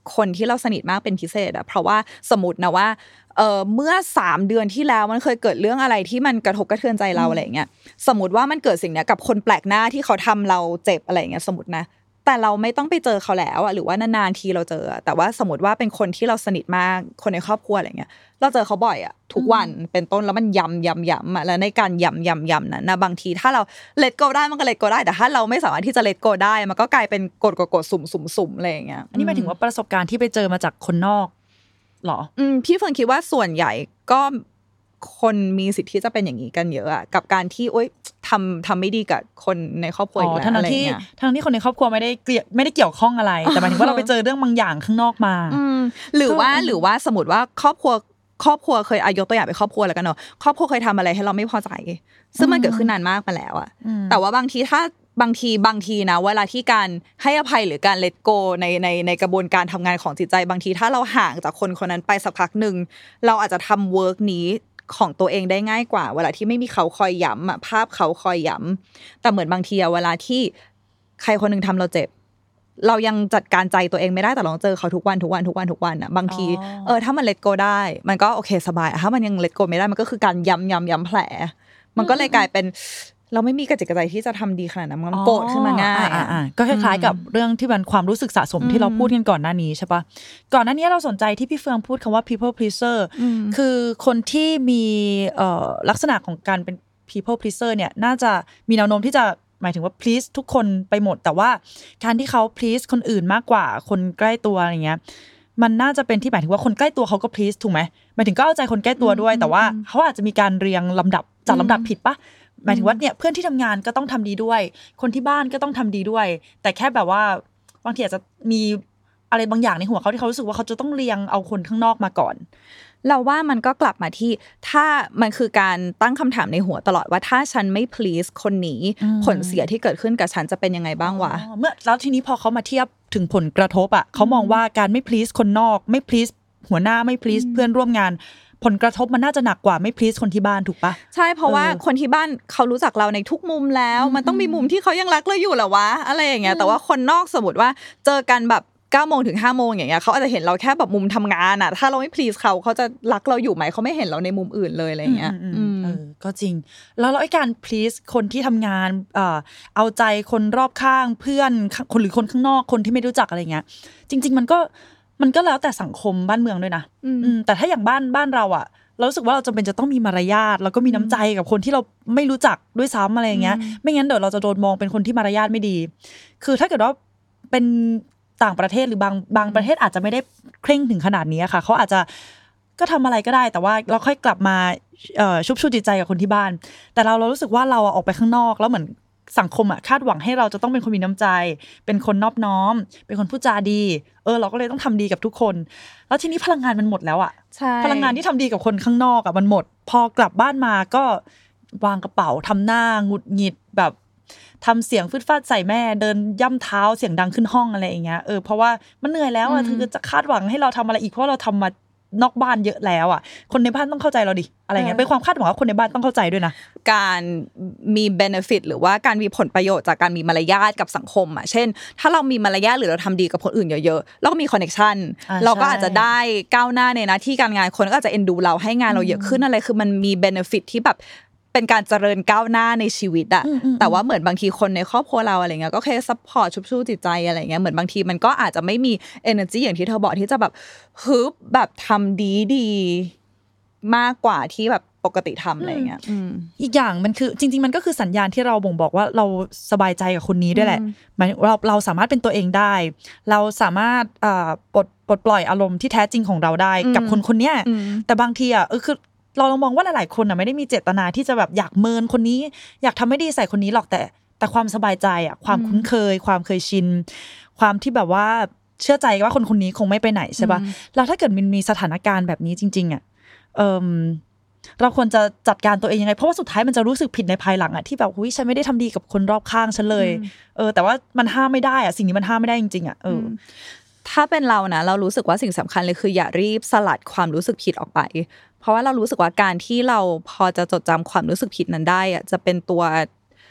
คนที่เราสนิทมากเป็นพิเศษอ่ะเพราะว่าสมมุตินะว่าเอ่อเมื่อสามเดือนที่แล้วมันเคยเกิดเรื่องอะไรที่มันกระทบกระเทือนใจเราอะไรอย่างเงี้ยสมมุติว่ามันเกิดสิ่งเนี้ยกับคนแปลกหน้าที่เขาทำเราเจ็บอะไรอย่างเงี้ยสมมุตินะแต่เราไม่ต้องไปเจอเขาแล้วอ่ะหรือว่านานๆทีเราเจอแต่ว่าสมมติว่าเป็นคนที่เราสนิทมากคนในครอบครัวอะไรเงี้ยเราเจอเขาบ่อยอ่ะทุกวันเป็นต้นแล้วมันย้ำย้ำย้ำอ่ะแล้วในการย้ำย้ำย้ำนั้นนะบางทีถ้าเรา let go ได้มันก็ let go ได้แต่ถ้าเราไม่สามารถที่จะ let go ได้มันก็กลายเป็นกดกดกดสุ่มสุ่มสุ่มอะไรอย่างเงี้ยอันนี้หมายถึงว่าประสบการณ์ที่ไปเจอมาจากคนนอกหรออืมพี่เฟิร์นคิดว่าส่วนใหญ่ก็คนมีสิทธิ์ที่จะเป็นอย่างนี้กันเยอะอะกับการที่โอ๊ยทำทำไม่ดีกับคนในครอบครัวอีกแล้วอะไรเงี้ยทั้งที่คนในครอบครัวไม่ได้เกี่ยวไม่ได้เกี่ยวข้องอะไรแต่หมายถึงว่าเราไปเจอเรื่องบางอย่างข้างนอกมาหรือว่าหรือว่าสมมติว่าครอบครัวครอบครัวเคยอายกตัวอย่างไปครอบครัวแล้วกันเนาะครอบครัวเคยทำอะไรให้เราไม่พอใจซึ่งมันเกิดขึ้นนานมากมาแล้วอะแต่ว่าบางทีถ้าบางทีบางทีนะเวลาที่การให้อภัยหรือการ let go ในในในกระบวนการทำงานของจิตใจบางทีถ้าเราห่างจากคนคนนั้นไปสักพักนึงเราอาจจะทำ work นี้ของตัวเองได้ง่ายกว่าเวลาที่ไม่มีเขาคอยย้ำอะภาพเขาคอยย้ำแต่เหมือนบางทีอะเวลาที่ใครคนนึงทำเราเจ็บเรายังจัดการใจตัวเองไม่ได้แต่ลองเจอเขาทุกวันทุกวันทุกวันทุกวันอะบางทีเออถ้ามัน let go ได้มันก็โอเคสบายถ้ามันยัง let go ไม่ได้มันก็คือการย้ำย้ำย้ำแผลมันก็เลยกลายเป็นเราไม่มีกระจิตกระใจที่จะทำดีขนาดนั้นมันโกรธขึ้นมาง่ายก็คล้ายๆกับเรื่องที่มันความรู้สึกสะสมที่เราพูดกันก่อนหน้านี้ใช่ปะก่อนหน้านี้เราสนใจที่พี่เฟืองพูดคำว่า people pleaser คือคนที่มีลักษณะของการเป็น people pleaser เนี่ยน่าจะมีแนวโน้มที่จะหมายถึงว่า please ทุกคนไปหมดแต่ว่าการที่เขา please คนอื่นมากกว่าคนใกล้ตัวอะไรเงี้ยมันน่าจะเป็นที่หมายถึงว่าคนใกล้ตัวเขาก็ please ถูกไหมหมายถึงก็เอาใจคนใกล้ตัวด้วยแต่ว่าเขาอาจจะมีการเรียงลำดับจัดลำดับผิดปะหมายถึงว่าเนี่ยเพื่อนที่ทำงานก็ต้องทำดีด้วยคนที่บ้านก็ต้องทำดีด้วยแต่แค่แบบว่าบางทีอาจจะมีอะไรบางอย่างในหัวเขาที่เขารู้สึกว่าเขาจะต้องเรียงเอาคนข้างนอกมาก่อนเราว่ามันก็กลับมาที่ถ้ามันคือการตั้งคำถามในหัวตลอดว่าถ้าฉันไม่ please คนนี้ผลเสียที่เกิดขึ้นกับฉันจะเป็นยังไงบ้างวะเมื่อแล้วทีนี้พอเขามาเทียบถึงผลกระทบอ่ะเขามองว่าการไม่ please คนนอกไม่ please หัวหน้าไม่ please เพื่อนร่วมงานผลกระทบมันน่าจะหนักกว่าไม่ please คนที่บ้านถูกปะใช่เพราะว่าคนที่บ้านเขารู้จักเราในทุกมุมแล้วมันต้องมีมุมที่เขายังรักเราอยู่แหละวะอะไรอย่างเงี้ยแต่ว่าคนนอกสมมติว่าเจอกันแบบเก้าโมงถึงห้าโมงอย่างเงี้ยเขาอาจจะเห็นเราแค่แบบมุมทำงานอ่ะถ้าเราไม่ please เขาเขาจะรักเราอยู่ไหมเขาไม่เห็นเราในมุมอื่นเลยอะไรเงี้ยเออก็จริงแล้วแล้วไอ้การ please คนที่ทำงานเอ่อเอาใจคนรอบข้างเพื่อนคนหรือคนข้างนอกคนที่ไม่รู้จักอะไรเงี้ยจริงๆมันก็มันก็แล้วแต่สังคมบ้านเมืองด้วยนะแต่ถ้าอย่างบ้านบ้านเราอ่ะเรารู้สึกว่าเราจำเป็นจะต้องมีมารยาทแล้วก็มีน้ำใจกับคนที่เราไม่รู้จักด้วยซ้ำอะไรอย่างเงี้ยไม่งั้นเดี๋ยวเราจะโดนมองเป็นคนที่มารยาทไม่ดีคือถ้าเกิดว่าเป็นต่างประเทศหรือบางบางประเทศอาจจะไม่ได้เคร่งถึงขนาดนี้ค่ะเขาอาจจะก็ทำอะไรก็ได้แต่ว่าเราค่อยกลับมาชุบชูจิตใจกับคนที่บ้านแต่เราเรารู้สึกว่าเราออกไปข้างนอกแล้วเหมือนสังคมอ่ะคาดหวังให้เราจะต้องเป็นคนมีน้ำใจเป็นคนนอบน้อมเป็นคนพูดจาดีเออเราก็เลยต้องทำดีกับทุกคนแล้วทีนี้พลังงานมันหมดแล้วอ่ะพลังงานที่ทำดีกับคนข้างนอกอ่ะมันหมดพอกลับบ้านมาก็วางกระเป๋าทำหน้าหงุดหงิดแบบทำเสียงฟึดฟาดใส่แม่เดินย่ำเท้าเสียงดังขึ้นห้องอะไรอย่างเงี้ยเออเพราะว่ามันเหนื่อยแล้วอ่ะคือจะคาดหวังให้เราทำอะไรอีกเพราะเราทำมานอกบ้านเยอะแล้วอ่ะคนในบ้านต้องเข้าใจเราดิอะไรเงี้ยเป็นความคาดหวังว่าคนในบ้านต้องเข้าใจด้วยนะการมี benefit หรือว่าการมีผลประโยชน์จากการมีมารยาทกับสังคมอ่ะเช่นถ้าเรามีมารยาทหรือเราทำดีกับคนอื่นเยอะๆเราก็มีคอนเนคชั่นเราก็อาจจะได้ก้าวหน้าในหน้าที่การงานคนก็อาจจะเอ็นดูเราให้งานเราเยอะขึ้นอะไรคือมันมี benefit ที่แบบเป็นการเจริญก้าวหน้าในชีวิตอะแต่ว่าเหมือนบางทีคนในครอบครัวเราอะไรเงี้ยก็แค่ซัพพอร์ตชุบชูจิตใจอะไรเงี้ยเหมือนบางทีมันก็อาจจะไม่มี energy อย่างที่เธอบอกที่จะแบบฮึบแบบทำดีดีมากกว่าที่แบบปกติทำอะไรเงี้ยอีกอย่างมันคือจริงๆมันก็คือสัญญาณที่เราบ่งบอกว่าเราสบายใจกับคนนี้ด้วยแหละหมายเราเราสามารถเป็นตัวเองได้เราสามารถปลดปลดปล่อยอารมณ์ที่แท้จริงของเราได้กับคนคนเนี้ยแต่บางทีอ่ะเออคือเราลองมองว่าหลายๆคนน่ะไม่ได้มีเจตนาที่จะแบบอยากเมินคนนี้อยากทำไม่ดีใส่คนนี้หรอกแต่แต่ความสบายใจอ่ะความคุ้นเคยความเคยชินความที่แบบว่าเชื่อใจว่าคนคนนี้คงไม่ไปไหนใช่ป่ะแล้วถ้าเกิดมันมีสถานการณ์แบบนี้จริงๆอ่ะเออเราควรจะจัดการตัวเองยังไงเพราะว่าสุดท้ายมันจะรู้สึกผิดในภายหลังอ่ะที่แบบหุ้ยฉันไม่ได้ทำดีกับคนรอบข้างฉันเลยเออแต่ว่ามันห้ามไม่ได้อ่ะสิ่งนี้มันห้ามไม่ได้จริงๆอ่ะเออถ้าเป็นเรานะเรารู้สึกว่าสิ่งสำคัญเลยคืออย่ารีบสลัดความรู้สึกผิดออกไปเพราะว่าเรารู้สึกว่าการที่เราพอจะจดจำความรู้สึกผิดนั้นได้อะจะเป็นตัว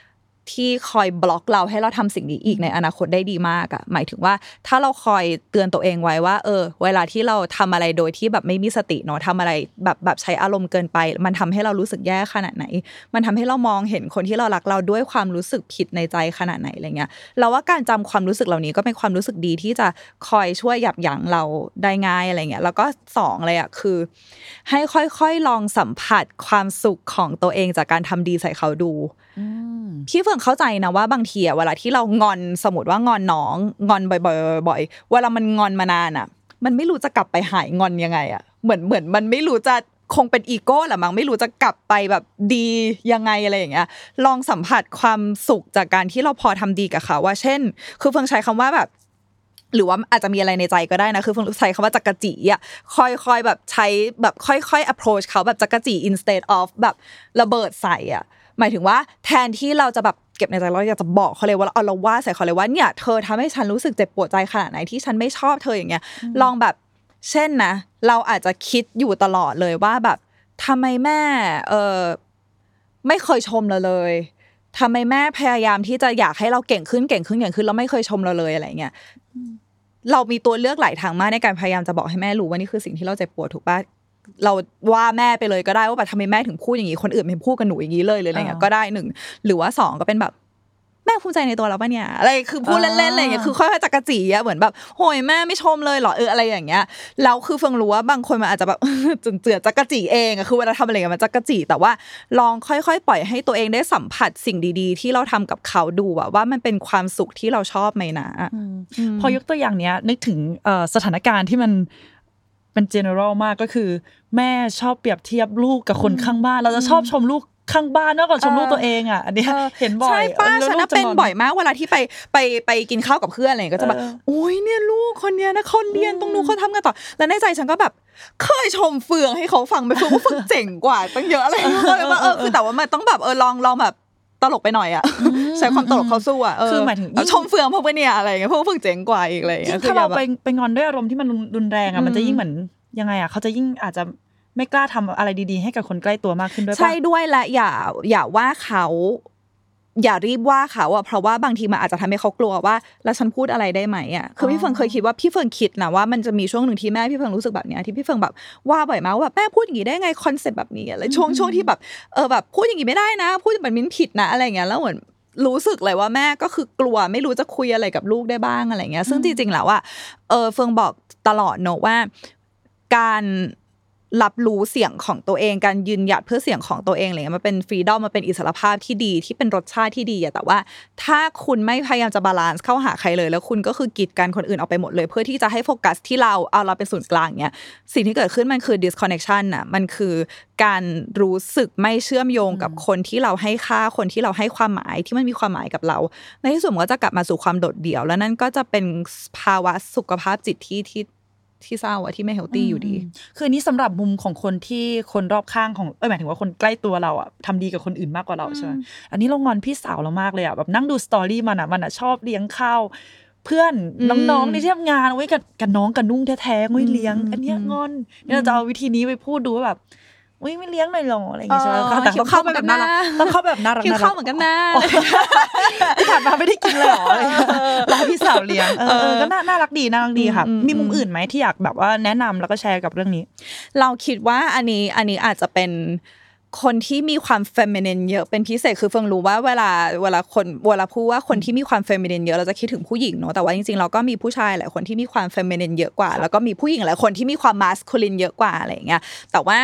ที่คอยบล็อกเราให้เราทำสิ่งนี้อีกในอนาคตได้ดีมากอ่ะหมายถึงว่าถ้าเราคอยเตือนตัวเองไว้ว่าเออเวลาที่เราทำอะไรโดยที่แบบไม่มีสติเนาะทำอะไรแบบแบบใช้อารมณ์เกินไปมันทำให้เรารู้สึกแย่ขนาดไหนมันทำให้เรามองเห็นคนที่เรารักเราด้วยความรู้สึกผิดในใจขนาดไหนอะไรเงี้ยเราว่าการจำความรู้สึกเหล่านี้ก็เป็นความรู้สึกดีที่จะคอยช่วยยับยั้งเราได้ง่ายอะไรเงี้ยแล้วก็สองเลยอ่ะคือให้ค่อยๆลองสัมผัสความสุขของตัวเองจากการทำดีใส่เขาดูพี่เฟิงเข้าใจนะว่าบางทีอะเวลาที่เรางอนสมมติว่างอนน้องงอนบ่อยๆๆเวลามันงอนมานานอะมันไม่รู้จะกลับไปหายงอนยังไงอะเหมือนเหมือนมันไม่รู้จะคงเป็นอีโก้แหละมั้งไม่รู้จะกลับไปแบบดียังไงอะไรอย่างเงี้ยลองสัมผัสความสุขจากการที่เราพอทำดีกับเขาว่าเช่นคือเฟิงใช้คำว่าแบบหรือว่าอาจจะมีอะไรในใจก็ได้นะคือเฟิงใช้คำว่าจักรจีอ่ะค่อยๆแบบใช้แบบค่อยๆ approach เขาแบบจักรจี instead of แบบระเบิดใส่อ่ะหมายถึงว่าแทนที่เราจะแบบเก็บในใจเราอยากจะบอกเขาเลยว่าเอาเราว่าใส่เขาเลยว่าเนี่ยเธอทำให้ฉันรู้สึกเจ็บปวดใจขนาดไหนที่ฉันไม่ชอบเธออย่างเงี้ยลองแบบเช่นนะเราอาจจะคิดอยู่ตลอดเลยว่าแบบทำไมแม่เออไม่เคยชมเราเลยทำไมแม่พยายามที่จะอยากให้เราเก่งขึ้นเก่งขึ้นเก่งขึ้นแล้วไม่เคยชมเราเลยอะไรเงี้ยเรามีตัวเลือกหลายทางมากในการพยายามจะบอกให้แม่รู้ว่านี่คือสิ่งที่เราเจ็บปวดถูกป่ะเราว่าแม่ไปเลยก็ได้ว่าแบบทำไมแม่ถึงพูดอย่างนี้คนอื่นไม่พูดกับหนูอย่างนี้เลยหรืออะไรเงี้ยก็ได้หนึ่งหรือว่าสองก็เป็นแบบแม่ภูมิใจในตัวเราป่ะเนี่ยอะไรคือพูดเล่นๆอะไรอย่างเงี้ยคือค่อยๆจักรจีอ่ะเหมือนแบบโหยแม่ไม่ชมเลยเหรอเอออะไรอย่างเงี้ยแล้วคือเฟิงรู้ว่าบางคนมันอาจจะแบบจนเจือจักรจีเองอ่ะคือเวลาทำอะไรมันจักรจีแต่ว่าลองค่อยๆปล่อยให้ตัวเองได้สัมผัสสิ่งดีๆที่เราทำกับเขาดูอ่ะว่ามันเป็นความสุขที่เราชอบไหมนะพอยกตัวอย่างเนี้ยนึกถึงสถานการณ์ที่มันเป็น general มากก็คือแม่ชอบเปรียบเทียบลูกกับคนข้างบ้านเราจะชอบชมลูกข้างบ้านมากกว่าชมลูกตัวเองอ่ะอันนี้เห็นบ่อยใช่ป้าฉันเป็นบ่อยมากเวลาที่ไปไปไปกินข้าวกับเพื่อนอะไรก็จะแบบโอ้ยเนี่ยลูกคนเนี้ยนะเขาเรียนตรงนู้นเขาทำกันต่อแล้วในใจฉันก็แบบเคยชมเฟืองให้เขาฟังไปเฟืองว่าเฟืองเจ๋งกว่าตั้งเยอะอะไรเลยว่าเออคือแต่ว่ามันต้องแบบเออลองลองแบบตลกไปหน่อยอ่ะใช้ความตลกเข้าสู้อ่ะคือหมายถึงชมเฟืองพวกเนี่ยอะไรอย่างเงี้ยพวกเฟืองเจ๋งกว่าอีกอะไรอย่างเงี้ยถ้าเราไปไปงอนด้วยอารมณ์ที่มันรุนแรงอ่ะมันจะยิ่งเหมือนยังไงอ่ะเขาจะยิ่งอาจจะไม่กล้าทำอะไรดีๆให้กับคนใกล้ตัวมากขึ้นด้วยป่ะใช่ด้วยและอย่าอย่าว่าเขาอย่ารีบว่าเขาอ่ะเพราะว่าบางทีมันอาจจะทำให้เขากลัวว่าแล้วฉันพูดอะไรได้ไหมอ่ะคือพี่เฟิงเคยคิดว่าพี่เฟิงคิดนะว่ามันจะมีช่วงหนึ่งที่แม่พี่เฟิงรู้สึกแบบเนี้ยที่พี่เฟิงแบบว่าบ่อยมากว่าแบบแม่พูดอย่างนี้ได้ไงคอนเซ็ปต์แบบนี้อะไรช่วงช่วงที่แบบเออแบบพูดอย่างนี้ไม่ได้นะพูดแบบนี้ผิดนะอะไรเงี้ยแล้วเหมือนรู้สึกเลยว่าแม่ก็คือกลัวไม่รู้จะคุยอะไรกับลูกได้บ้างอะไรเงี้ยซึ่งจริงๆแล้วอ่ะเออเฟิงบอกตลอดเนอะว่าการรับรู้เสียงของตัวเองการยืนหยัดเพื่อเสียงของตัวเองอะไรเงี้ยมันเป็นฟรีดอมมันเป็นอิสรภาพที่ดีที่เป็นรสชาติที่ดีอะแต่ว่าถ้าคุณไม่พยายามจะบาลานซ์เข้าหาใครเลยแล้วคุณก็คือกีดกันคนอื่นออกไปหมดเลยเพื่อที่จะให้โฟกัสที่เราเอาเราเป็นศูนย์กลางเงี้ยสิ่งที่เกิดขึ้นมันคือ disconnection น่ะมันคือการรู้สึกไม่เชื่อมโยงกับคนที่เราให้ค่าคนที่เราให้ความหมายที่มันมีความหมายกับเราในที่สุดมันก็จะกลับมาสู่ความโดดเดี่ยวแล้วนั่นก็จะเป็นภาวะสุขภาพจิตที่ที่ที่เศร้าอะที่ไม่เฮลตี้อยู่ดีคือนี้สำหรับมุมของคนที่คนรอบข้างของเอ้ยหมายถึงว่าคนใกล้ตัวเราอะทำดีกับคนอื่นมากกว่าเราใช่ไหมอันนี้เรางอนพี่สาวเรามากเลยอะแบบนั่งดูสตอรี่มันอะมันอะชอบเลี้ยงข้าวเพื่อนน้องๆในที่ทำงานไว้กับกับน้องกับนุ่งแท้ๆไว้เลี้ยงอันนี้งอนเนี่ยเราจะเอาวิธีนี้ไปพูดดูว่าแบบอุ้ยไม่เลี้ยงหน่อยหรออะไรอย่างเงี้ยใช่ไหมแต่ต้องเข้าแบบน่ารักต้องเข้าแบบน่ารักน่ารักเข้าเหมือนกันนะที่ผ่านมาไม่ได้กินเลยหรอรอพี่สาวเลี้ยงเออก็น่ารักดีน่ารักดีค่ะมีมุมอื่นไหมที่อยากแบบว่าแนะนำแล้วก็แชร์กับเรื่องนี้เราคิดว่าอันนี้อันนี้อาจจะเป็นคนที่มีความเฟมินินเยอะเป็นพิเศษคือเฟิงรู้ว่าเวลาเวลาคนเวลาพูดว่าคนที่มีความเฟมินินเยอะเราจะคิดถึงผู้หญิงเนาะแต่ว่าจริงๆเราก็มีผู้ชายหลายคนที่มีความเฟมินินเยอะกว่าแล้วก็มีผู้หญิงหลายคนที่มีความมาสคูลินเยอะกว่าอะไรอย่างเงี้ยแต่ว่า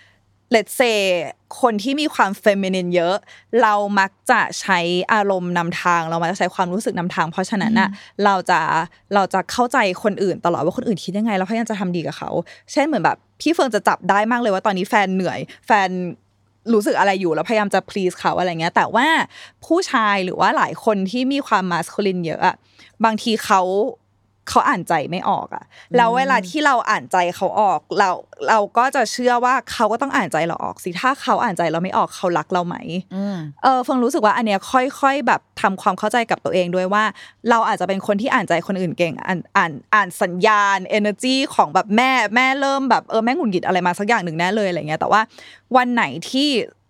let's say คนที่มีความเฟมินินเยอะเรามักจะใช้อารมณ์นำทางเรามักจะใช้ความรู้สึกนำทางเพราะฉะนั้นน่ะเราจะเราจะเข้าใจคนอื่นตลอดว่าคนอื่นคิดยังไงแล้วพยายามจะทำดีกับเขาเช่นเหมือนแบบพี่เฟิงจะจับได้มากเลยว่าตอนนี้แฟนเหนื่อยแฟนรู้สึกอะไรอยู่แล้วพยายามจะ please เขาอะไรเงี้ยแต่ว่าผู้ชายหรือว่าหลายคนที่มีความมาสคูลินเยอะอะบางทีเขาเขาอ่านใจไม่ออกอ่ะแล้วเวลาที่เราอ่านใจเขาออกเราเราก็จะเชื่อว่าเขาก็ต้องอ่านใจเราออกสิถ้าเขาอ่านใจเราไม่ออกเขารักเราไหมเออเฟิงรู้สึกว่าอันเนี้ยค่อยๆแบบทำความเข้าใจกับตัวเองด้วยว่าเราอาจจะเป็นคนที่อ่านใจคนอื่นเก่งอ่านอ่านอ่านสัญญาณ energy ของแบบแม่แม่เริ่มแบบเออแม่หงุดหงิดอะไรมาสักอย่างหนึ่งแน่เลยอะไรเงี้ยแต่ว่าวันไหนที่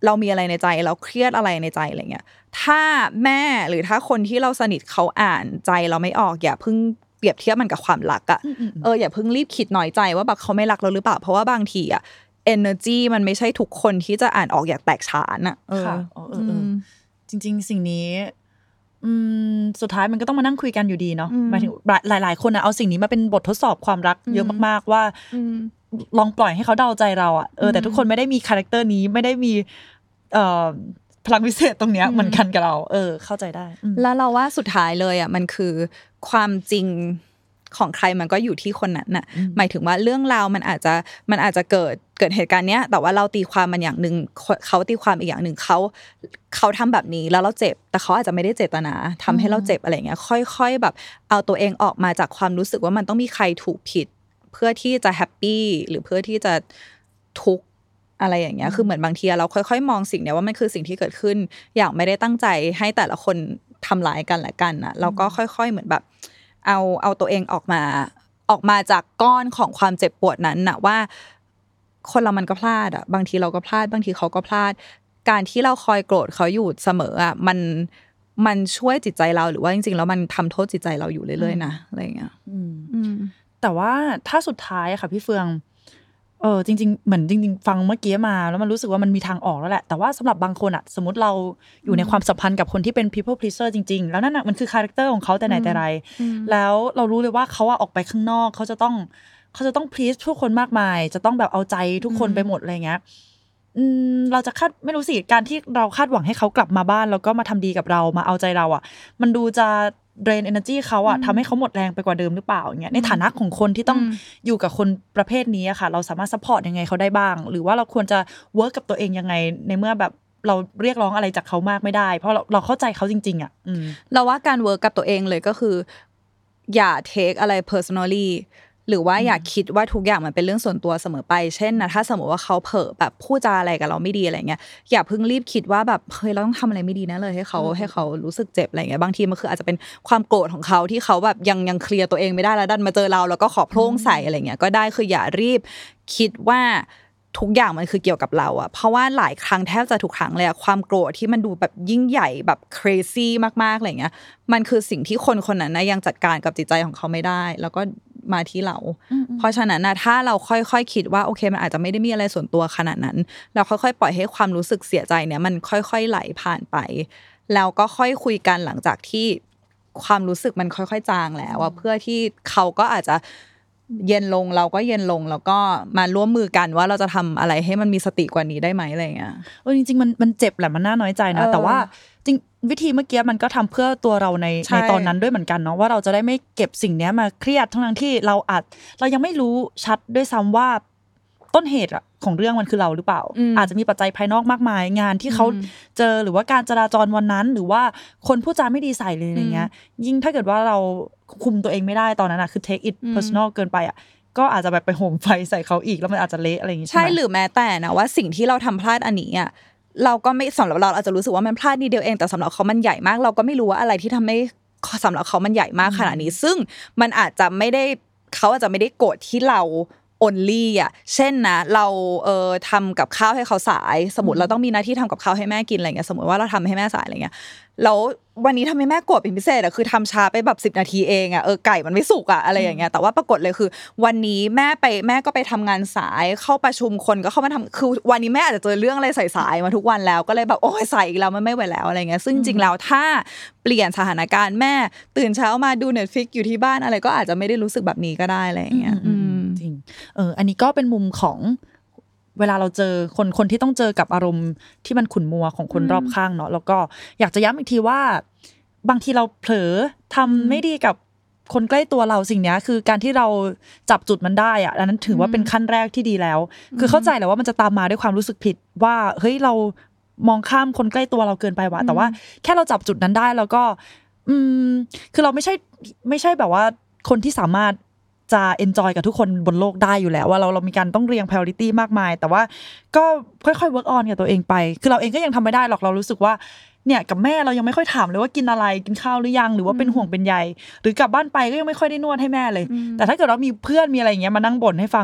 เรามีอะไรในใจเราเครียดอะไรในใจอะไรเงี้ยถ้าแม่หรือถ้าคนที่เราสนิทเขาอ่านใจเราไม่ออกอย่าเพิ่งเปรียบเทียบมันกับความรักอ่ะเอออย่าเพิ่งรีบคิดน้อยใจว่าแบบเขาไม่รักเราหรือเปล่าเพราะว่าบางทีอ่ะ energy มันไม่ใช่ทุกคนที่จะอ่านออกอย่างแตกฉานอ่ะเออเออเออจริงๆสิ่งนี้อืมสุดท้ายมันก็ต้องมานั่งคุยกันอยู่ดีเนาะหมายถึงหลายๆคนนะเอาสิ่งนี้มาเป็นบททดสอบความรักเยอะมากๆว่าลองปล่อยให้เขาเดาใจเราอ่ะเออแต่ทุกคนไม่ได้มีคาแรคเตอร์นี้ไม่ได้มีเอ่อพลังพิเศษตรงเนี้ยเหมือนกันกับเราเออเข้าใจได้แล้วเราว่าสุดท้ายเลยอ่ะมันคือความจริงของใครมันก็อยู่ที่คนนั้นน่ะหมายถึงว่าเรื่องราวมันอาจจะมันอาจจะเกิดเกิดเหตุการณ์เนี้ยแต่ว่าเราตีความมันอย่างนึงเขาตีความอีกอย่างนึงเขาเขาทำแบบนี้แล้วเราเจ็บแต่เขาอาจจะไม่ได้เจตนาทำให้เราเจ็บอะไรเงี้ยค่อยๆแบบเอาตัวเองออกมาจากความรู้สึกว่ามันต้องมีใครถูกผิดเพื่อที่จะแฮปปี้หรือเพื่อที่จะทุกข์อะไรอย่างเงี้ยคือเหมือนบางทีเราค่อยๆมองสิ่งเนี้ยว่ามันคือสิ่งที่เกิดขึ้นอย่างไม่ได้ตั้งใจให้แต่ละคนทำร้ายกันและกันน่ะเราก็ค่อยๆเหมือนแบบเอาเอาตัวเองออกมาออกมาจากก้อนของความเจ็บปวดนั้นน่ะว่าคนเรามันก็พลาดอ่ะบางทีเราก็พลาดบางทีเขาก็พลาดการที่เราคอยโกรธเขาอยู่เสมออ่ะมันมันช่วยจิตใจเราหรือว่าจริงๆแล้วมันทำโทษจิตใจเราอยู่เรื่อยๆนะอะไรอย่างเงี้ยแต่ว่าถ้าสุดท้ายอะค่ะพี่เฟืองเออจริงๆเหมือนจริงๆฟังเมื่อกี้มาแล้วมันรู้สึกว่ามันมีทางออกแล้วแหละแต่ว่าสำหรับบางคนอะสมมติเราอยู่ในความสัมพันธ์กับคนที่เป็น people pleaser จริงๆแล้วนั่นน่ะมันคือคาแรคเตอร์ของเขาแต่ไหนแต่ไรแล้วเรารู้เลยว่าเขาอะออกไปข้างนอกเขาจะต้องเขาจะต้อง please ทุกคนมากมายจะต้องแบบเอาใจทุกคนไปหมดอะไรเงี้ยอืมเราจะคาดไม่รู้สิการที่เราคาดหวังให้เขากลับมาบ้านแล้วก็มาทำดีกับเรามาเอาใจเราอะมันดูจะdrain energy เขาอะทำให้เขาหมดแรงไปกว่าเดิมหรือเปล่าอย่างเงี้ยในฐานะของคนที่ต้องอยู่กับคนประเภทนี้อะค่ะเราสามารถ support ยังไงเขาได้บ้างหรือว่าเราควรจะ work กับตัวเองยังไงในเมื่อแบบเราเรียกร้องอะไรจากเขามากไม่ได้เพราะเราเราเข้าใจเขาจริงๆอะเราว่าการ work กับตัวเองเลยก็คืออย่า take อะไร personallyหรือว่าอย่าคิดว่าทุกอย่างมันเป็นเรื่องส่วนตัวเสมอไปเช่นนะถ้าสมมติว่าเขาเผลอแบบพูดจาอะไรกับเราไม่ดีอะไรเงี้ยอย่าเพิ่งรีบคิดว่าแบบเฮ้ยเราต้องทำอะไรไม่ดีนะเลยให้เขาให้เขารู้สึกเจ็บอะไรเงี้ยบางทีมันคืออาจจะเป็นความโกรธของเขาที่เขาแบบยังยังเคลียร์ตัวเองไม่ได้แล้วดันมาเจอเราแล้วก็ขอโพร่งใส่อะไรเงี้ยก็ได้คืออย่ารีบคิดว่าทุกอย่างมันคือเกี่ยวกับเราอ่ะเพราะว่าหลายครั้งแทบจะทุกครั้งเลยอ่ะความโกรธที่มันดูแบบยิ่งใหญ่แบบ crazy มากๆอะไรเงี้ยมันคือสิ่งที่คนคนนั้นนะยังจัดการกับจิตใจของเขาไม่ได้แล้วก็มาที่เราเพราะฉะนั้นนะถ้าเราค่อยๆ ค, คิดว่าโอเคมันอาจจะไม่ได้มีอะไรส่วนตัวขนาดนั้นเราค่อยๆปล่อยให้ความรู้สึกเสียใจเนี่ยมันค่อยๆไหลผ่านไปแล้วก็ค่อยคุยกันหลังจากที่ความรู้สึกมันค่อยๆจางแล้วว่าเพื่อที่เขาก็อาจจะเย็นลงเราก็เย็นลงแล้วก็มาร่วมมือกันว่าเราจะทำอะไรให้มันมีสติกว่านี้ได้ไหมอะไรเงี้ยเออจริงๆมันมันเจ็บแหละมันน่าน้อยใจนะแต่ว่าจริงวิธีเมื่อกี้มันก็ทำเพื่อตัวเราในในตอนนั้นด้วยเหมือนกันเนาะว่าเราจะได้ไม่เก็บสิ่งนี้มาเครียดทั้งที่เราอาจเรายังไม่รู้ชัดด้วยซ้ำว่าต้นเหตุของเรื่องมันคือเราหรือเปล่า อ, อาจจะมีปัจจัยภายนอกมากมายงานที่เขาเจอหรือว่าการจราจรวันนั้นหรือว่าคนพูดจาไม่ดีใส่เลยอะไรเงี้ยยิ่งถ้าเกิดว่าเราคุมตัวเองไม่ได้ตอนนั้นอะคือ take it personal เกินไปอะก็อาจจะแบบไปโหมไฟใส่เขาอีกแล้วมันอาจจะเละอะไรอย่างงี้ใช่ไหมใช่หรือแม้แต่นะว่าสิ่งที่เราทำพลาดอันนี้อ่ะเราก็ไม่สำหรับเราอาจจะรู้สึกว่ามันพลาดนิดเดียวเองแต่สำหรับเขามันใหญ่มากเราก็ไม่รู้ว่าอะไรที่ทำให้สำหรับเขามันใหญ่มากขนาดนี้ซึ่งมันอาจจะไม่ได้เขาอาจจะไม่ได้โกรธที่เราonly อ่ะเช่นนะเราเอ่อทำกับข้าวให้เขาสายสมมุติเราต้องมีหน้าที่ทำกับข้าวให้แม่กินอะไรเงี้ยสมมุติว่าเราทำให้แม่สายอะไรเงี้ยแล้ววันนี้ทำให้แม่โกรธเป็นพิเศษอ่ะคือทำช้าไปแบบสิบนาทีเองอ่ะเออไก่มันไม่สุกอ่ะอะไรอย่างเงี้ยแต่ว่าปรากฏเลยคือวันนี้แม่ไปแม่ก็ไปทำงานสายเข้าประชุมคนก็เข้ามาทำคือวันนี้แม่อาจจะเจอเรื่องอะไรสายๆมาทุกวันแล้วก็เลยแบบโอ้ยสายอีกแล้วมันไม่ไหวแล้วอะไรเงี้ยซึ่งจริงๆแล้วถ้าเปลี่ยนสถานการณ์แม่ตื่นเช้ามาดู Netflix อยู่ที่บ้านอะไรก็อาจจะไม่ได้รู้สึกแบบนี้ก็ได้อะไรอย่างเงี้ยจริงเอออันนี้ก็เป็นมุมของเวลาเราเจอคนคนที่ต้องเจอกับอารมณ์ที่มันขุ่นมัวของคนรอบข้างเนาะแล้วก็อยากจะย้ำอีกทีว่าบางทีเราเผลอทำไม่ดีกับคนใกล้ตัวเราสิ่งนี้คือการที่เราจับจุดมันได้อะอันนั้นถือว่าเป็นขั้นแรกที่ดีแล้วคือเข้าใจแหละว่ามันจะตามมาด้วยความรู้สึกผิดว่าเฮ้ยเรามองข้ามคนใกล้ตัวเราเกินไปว่ะแต่ว่าแค่เราจับจุดนั้นได้แล้วก็อืมคือเราไม่ใช่ไม่ใช่แบบว่าคนที่สามารถจะ enjoy กับทุกคนบนโลกได้อยู่แล้วว่าเราเรามีการต้องเรียง priority มากมายแต่ว่าก็ค่อยๆ work on กับตัวเองไปคือเราเองก็ยังทำไม่ได้หรอกเรารู้สึกว่าเนี่ยกับแม่เรายังไม่ค่อยถามเลยว่ากินอะไรกินข้าวหรือยังหรือว่าเป็นห่วงเป็นใยหรือกลับบ้านไปก็ยังไม่ค่อยได้นวดให้แม่เลยแต่ถ้าเกิดเรามีเพื่อนมีอะไรอย่างเงี้ยมานั่งบ่นให้ฟังเฮ้ย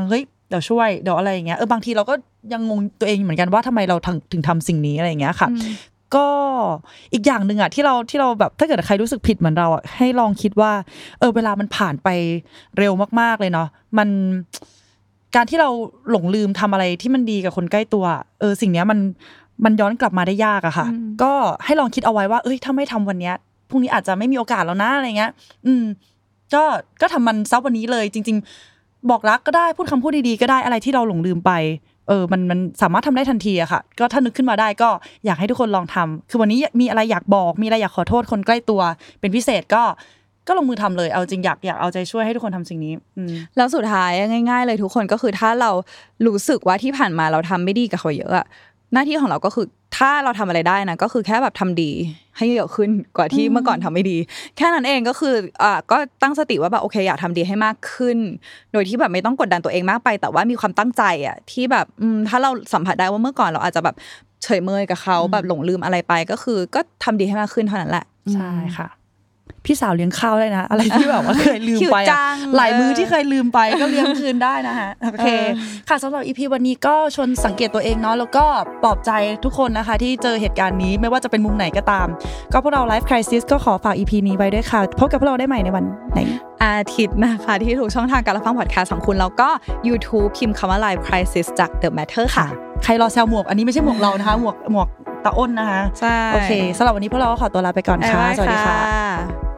เดี๋ยวช่วยเดี๋ยวอะไรอย่างเงี้ยเออบางทีเราก็ยังงงตัวเองเหมือนกันว่าทำไมเราถึงทำสิ่งนี้อะไรอย่างเงี้ยค่ะก็อีกอย่างนึงอ่ะที่เราที่เราแบบถ้าเกิดใครรู้สึกผิดเหมือนเราอ่ะให้ลองคิดว่าเออเวลามันผ่านไปเร็วมากๆเลยเนาะมันการที่เราหลงลืมทำอะไรที่มันดีกับคนใกล้ตัวเออสิ่งเนี้ยมันมันย้อนกลับมาได้ยากอะค่ะก็ให้ลองคิดเอาไว้ว่าเอ้ยถ้าไม่ทำวันเนี้ยพรุ่งนี้อาจจะไม่มีโอกาสแล้วนะอะไรเงี้ยอืมก็ก็ทำมันซับวันนี้เลยจริงๆบอกรักก็ได้พูดคำพูดดีๆก็ได้อะไรที่เราหลงลืมไปเออมันมันสามารถทำได้ทันทีอะค่ะก็ถ้านึกขึ้นมาได้ก็อยากให้ทุกคนลองทำคือวันนี้มีอะไรอยากบอกมีอะไรอยากขอโทษคนใกล้ตัวเป็นพิเศษก็ก็ลงมือทำเลยเอาจริงอยากอยากเอาใจช่วยให้ทุกคนทำสิ่งนี้แล้วสุดท้ายง่ายๆเลยทุกคนก็คือถ้าเรารู้สึกว่าที่ผ่านมาเราทำไม่ดีกับเขาเยอะอะหน้าที่ของเราก็คือถ้าเราทำอะไรได้นะก็คือแค่แบบทำดีให้เยอะขึ้นกว่าที่เมื่อก่อนทำไม่ดีแค่นั้นเองก็คืออ่าก็ตั้งสติว่าแบบโอเคอยากทำดีให้มากขึ้นโดยที่แบบไม่ต้องกดดันตัวเองมากไปแต่ว่ามีความตั้งใจอ่ะที่แบบถ้าเราสัมผัสได้ว่าเมื่อก่อนเราอาจจะแบบเฉยเมยกับเขาแบบหลงลืมอะไรไปก็คือก็ทำดีให้มากขึ้นเท่านั้นแหละใช่ค่ะพี่สาวเลี้ยงข้าวได้นะอะไรที่แบบว่าเคยลืมไปหลายมื้อที่เคยลืมไปก็เลี้ยงคืนได้นะคะโอเคค่ะสำหรับ อี พี วันนี้ก็ชวนสังเกตตัวเองเนาะแล้วก็ปลอบใจทุกคนนะคะที่เจอเหตุการณ์นี้ไม่ว่าจะเป็นมุมไหนก็ตามก็พวกเรา Life Crisis ก็ขอฝาก อี พี นี้ไว้ด้วยค่ะพบกับพวกเราได้ใหม่ในวันไหนอาทิตย์นะคะที่ทุกช่องทางการรับฟังพอดแคสต์ของคุณแล้วก็ YouTube พิมพ์คำว่า Life Crisis จาก The Matter ค่ะใครรอแซวหมวกอันนี้ไม่ใช่หมวกเรานะคะหมวกหมวกตาอ้นนะคะใช่โอเคสำหรับวันนี้พวกเราก็ขอตัวลาไปก่อนค่ะสวัสดีค่ะ